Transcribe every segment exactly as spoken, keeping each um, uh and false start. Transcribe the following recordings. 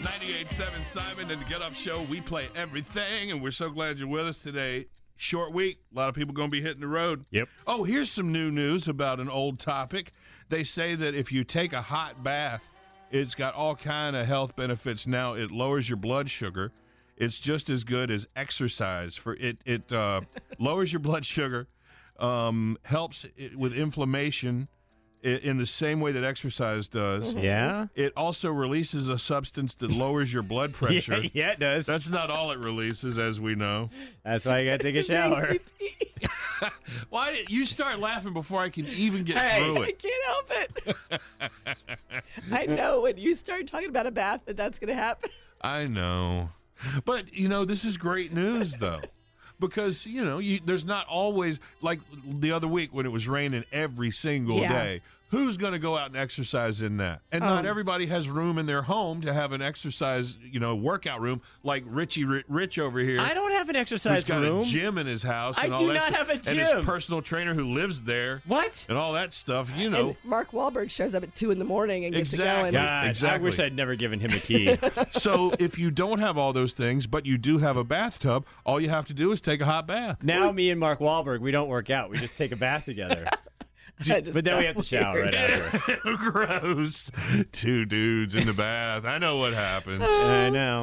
ninety-eight point seven Simon and the Get Up Show. We play everything, and we're so glad you're with us today. Short week. A lot of people going to be hitting the road. Yep. Oh, here's some new news about an old topic. They say that if you take a hot bath, it's got all kind of health benefits now. It lowers your blood sugar. It's just as good as exercise. For it, it uh, lowers your blood sugar, um, helps it with inflammation in the same way that exercise does. Yeah. It also releases a substance that lowers your blood pressure. yeah, yeah, it does. That's not all it releases, as we know. That's why you got to take a shower. Why did you start laughing before I can even get hey, through I it? can't help it. I know when you start talking about a bath that that's going to happen. I know. But, you know, this is great news, though. Because, you know, you, there's not always, like the other week when it was raining every single Yeah. day. Who's going to go out and exercise in that? And Um, not everybody has room in their home to have an exercise, you know, workout room like Richie Ri- Rich over here. I don't have an Who's exercise got room. a gym in his house. I and all do that not stuff, have a And his gym. personal trainer who lives there. What? And all that stuff, you know. And Mark Wahlberg shows up at two in the morning and gets Exactly. it going. Yeah. God, Exactly. I wish I'd never given him a key. So if you don't have all those things, but you do have a bathtub, all you have to do is take a hot bath. Now me and Mark Wahlberg, we don't work out. We just take a bath together. I just But then we have to thought shower weird. right after. Gross. Two dudes in the bath. I know what happens. I know.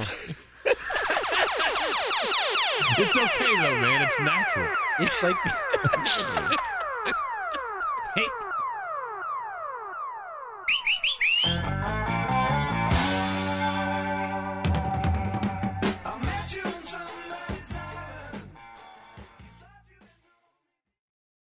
It's okay, though, man. It's natural. It's like